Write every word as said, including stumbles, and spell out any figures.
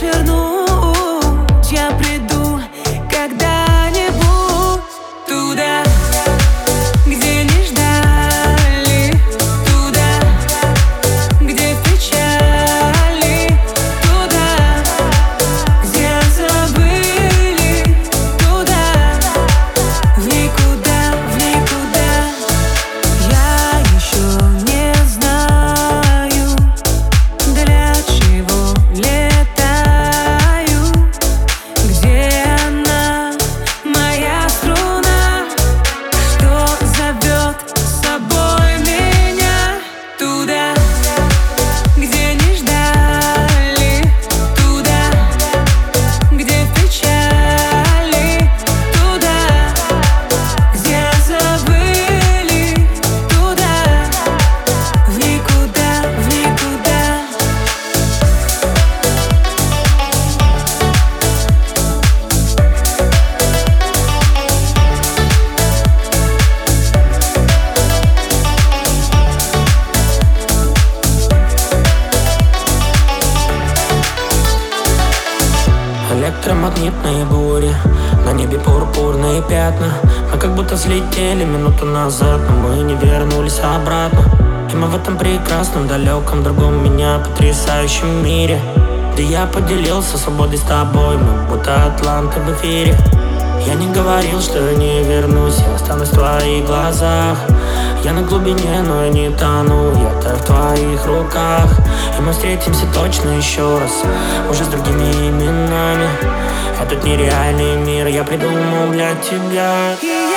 свернуть. Я приду когда-нибудь туда, где не ждали, туда, где печали, туда, где забыли, туда, в никуда, в никуда. Я еще не знаю, для чего летаю, где она, моя струна, что зовет с собой меня туда, где не ждали, туда, где печали, туда, где забыли, туда, в никуда, в никуда. Электромагнитные бури, на небе пурпурные пятна. Мы как будто взлетели минуту назад, но мы не вернулись обратно. И мы в этом прекрасном, далеком, другом меня потрясающем мире, где я поделился свободой с тобой, мы будто атланты в эфире. Я не говорил, что я не вернусь, я останусь в твоих глазах. Я на глубине, но я не тону, я таю в твоих руках. И мы встретимся точно еще раз, уже с другими именами. Этот нереальный мир я придумал для тебя.